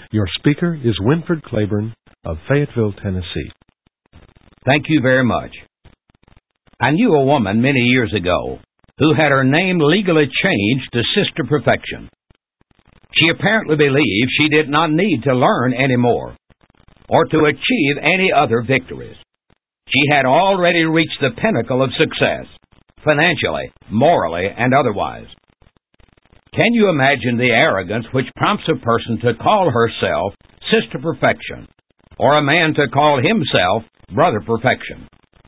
Your speaker is Winford Claiborne of Fayetteville, Tennessee. Thank you very much. I knew a woman many years ago who had her name legally changed to Sister Perfection. She apparently believed she did not need to learn any more or to achieve any other victories. She had already reached the pinnacle of success, financially, morally, and otherwise. Can you imagine the arrogance which prompts a person to call herself Sister Perfection, or a man to call himself Brother Perfection?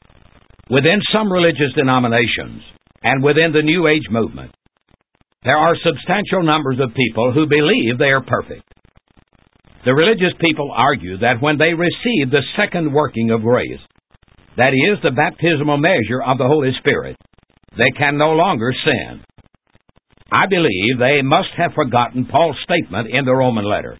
Within some religious denominations, and within the New Age movement, there are substantial numbers of people who believe they are perfect. The religious people argue that when they receive the second working of grace, that is, the baptismal measure of the Holy Spirit, they can no longer sin. I believe they must have forgotten Paul's statement in the Roman letter.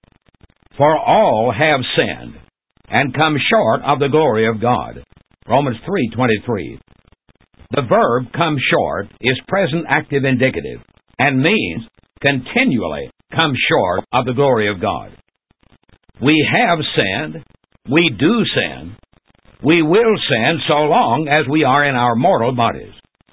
For all have sinned and come short of the glory of God. Romans 3:23. The verb come short is present active indicative and means continually come short of the glory of God. We have sinned, we do sin, we will sin so long as we are in our mortal bodies.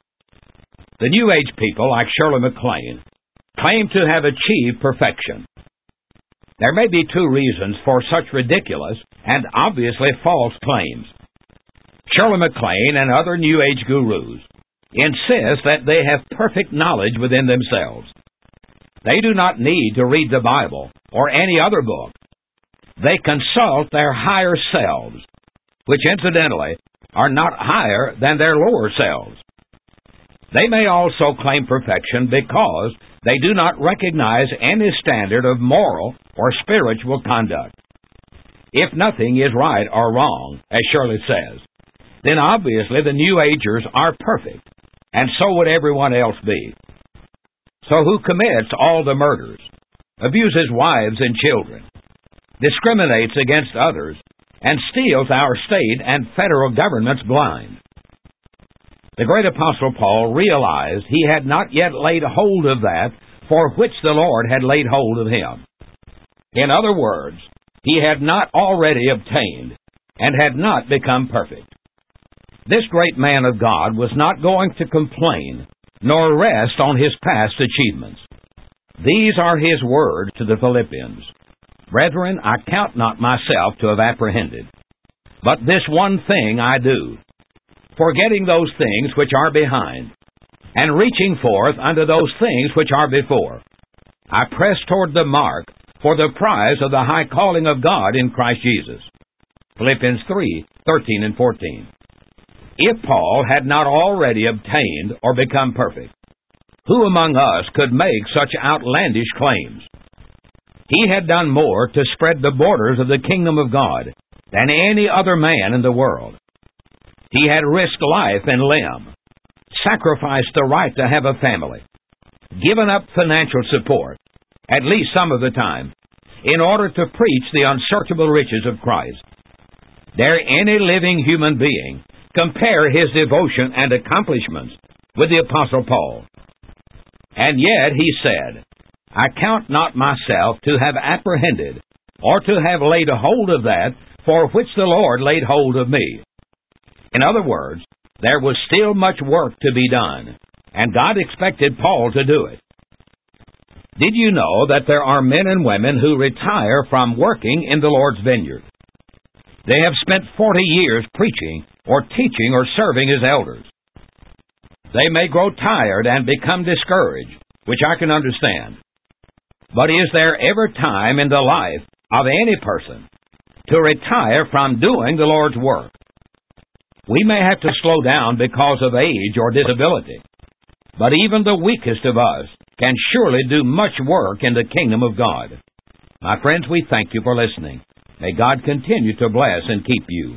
The New Age people, like Shirley MacLaine, claim to have achieved perfection. There may be two reasons for such ridiculous and obviously false claims. Shirley MacLaine and other New Age gurus insist that they have perfect knowledge within themselves. They do not need to read the Bible or any other book. They consult their higher selves, which incidentally are not higher than their lower selves. They may also claim perfection because they do not recognize any standard of moral or spiritual conduct. If nothing is right or wrong, as Shirley says, then obviously the New Agers are perfect, and so would everyone else be. So who commits all the murders, abuses wives and children, discriminates against others, and steals our state and federal governments blind? The great Apostle Paul realized he had not yet laid hold of that for which the Lord had laid hold of him. In other words, he had not already obtained and had not become perfect. This great man of God was not going to complain nor rest on his past achievements. These are his words to the Philippians. Brethren, I count not myself to have apprehended, but this one thing I do, forgetting those things which are behind, and reaching forth unto those things which are before. I press toward the mark for the prize of the high calling of God in Christ Jesus. Philippians 3:13 and 14. If Paul had not already obtained or become perfect, who among us could make such outlandish claims? He had done more to spread the borders of the kingdom of God than any other man in the world. He had risked life and limb, sacrificed the right to have a family, given up financial support, at least some of the time, in order to preach the unsearchable riches of Christ. Dare any living human being compare his devotion and accomplishments with the Apostle Paul? And yet he said, I count not myself to have apprehended, or to have laid hold of that for which the Lord laid hold of me. In other words, there was still much work to be done, and God expected Paul to do it. Did you know that there are men and women who retire from working in the Lord's vineyard? They have spent 40 years preaching or teaching or serving as elders. They may grow tired and become discouraged, which I can understand. But is there ever time in the life of any person to retire from doing the Lord's work? We may have to slow down because of age or disability, but even the weakest of us can surely do much work in the kingdom of God. My friends, we thank you for listening. May God continue to bless and keep you.